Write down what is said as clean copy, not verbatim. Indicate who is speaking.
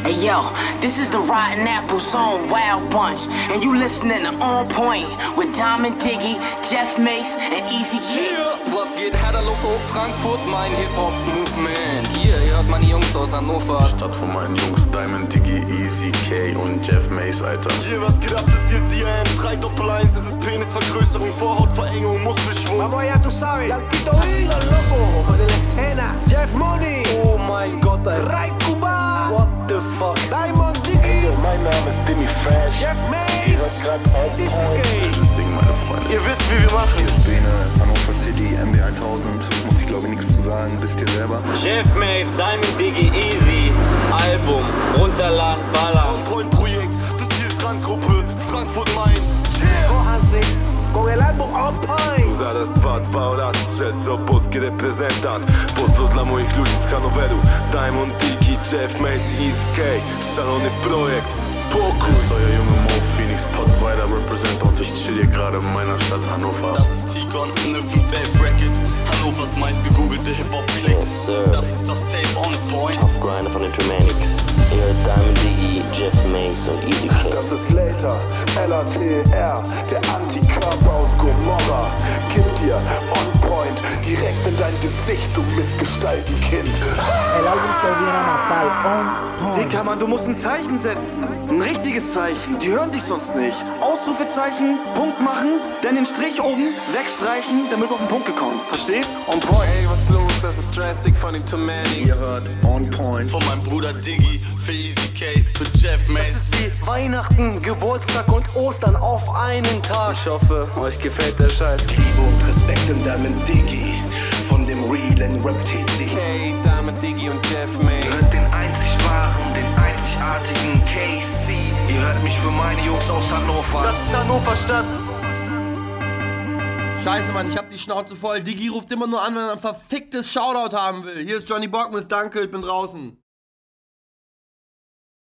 Speaker 1: Hey yo, this is the Rotten Apple song Wild Bunch, and you listening to On Point with Diamond Diggy, Jeff Mace, and Easy K.
Speaker 2: Yeah, was geht, Herder Loco, Frankfurt, mein Hip-Hop-Movement. Hier, ihr hört meine Jungs aus Hannover.
Speaker 3: Stadt von meinen Jungs, Diamond Diggy, Easy K und Jeff Mace, Alter.
Speaker 4: Hier, was geht ab, das hier ist die AM 3-1, es ist Penisvergrößerung, Vorhautverengung, Muskelschwung.
Speaker 5: Vamos ya, tú sabes, Blanquito Vila, loco, de la escena, Jeff Money,
Speaker 2: Oh mein Gott, Alter.
Speaker 5: Ray Kuba,
Speaker 2: What the fuck?
Speaker 5: Diamond Diggy,
Speaker 3: Mein Name ist Demi Fresh.
Speaker 5: Jeff Mace, Easy K.
Speaker 3: Das Ding, meine Freunde.
Speaker 4: Ihr wisst, wie wir machen.
Speaker 6: Bene, Hannover City, MB 1000, muss ich glaube ich nichts zu sagen, wisst ihr selber.
Speaker 7: Jeff Mace, Diamond Diggy, Easy, Album, runterladen, ballern.
Speaker 4: On Point Projekt, das hier ist Randgruppe, Frankfurt Main. Yeah.
Speaker 5: Cójanse con el álbum On Point.
Speaker 8: Zaraz 2 oraz strzel, co polski reprezentant. Pozdro dla moich ludzi z Hanoweru. Diamond Diggy, Jeff Mace, Easy K. Szalony projekt, pokój.
Speaker 3: Das ist euer Junge Mo Phoenix, Pottweiler Represent und ich chill hier gerade in meiner Stadt Hannover.
Speaker 4: Das ist Tikon, ne 511 Records, Hannovers meist gegoogelte Hip-Hop-Klick.
Speaker 7: Yes, sir.
Speaker 4: Das ist das Tape On Point.
Speaker 7: Tough Grinder von den Germanics. Ihr hört Diamond Diggy, Jeff Mace und Easy K.
Speaker 5: Das ist Later, LATR, der Antikörper aus Gomorra. Gib dir On Point direkt in dein Gesicht, du Missgestaltenkind.
Speaker 9: El álbum que viene a matar, On Point.
Speaker 4: Dicker, Mann, du musst ein Zeichen setzen. Ein richtiges Zeichen. Die hören dich sonst nicht. Ausrufezeichen, Punkt machen, dann den Strich oben wegstreichen, dann bist du auf den Punkt gekommen. Verstehst? On Point.
Speaker 8: Ey, was los? Das ist Drastic von den Germanics.
Speaker 6: Ihr hört On Point.
Speaker 4: Von meinem Bruder Diggy, für Easy K, für Jeff Mace.
Speaker 2: Es ist wie Weihnachten, Geburtstag und Ostern auf einen Tag. Ich hoffe, euch gefällt der Scheiß.
Speaker 5: Liebe und Respekt in Diamond Diggy, von dem realen Rap-TC.
Speaker 8: Hey, Diamond Diggy und Jeff Mace.
Speaker 5: Hört den einzig wahren, den einzigartigen KC. Ihr hört mich für meine Jungs aus Hannover.
Speaker 4: Das ist Hannover Stadt.
Speaker 10: Scheiße, Mann, ich hab die Schnauze voll. Diggy ruft immer nur an, wenn er ein verficktes Shoutout haben will. Hier ist Johnny Bockmus, danke, ich bin draußen.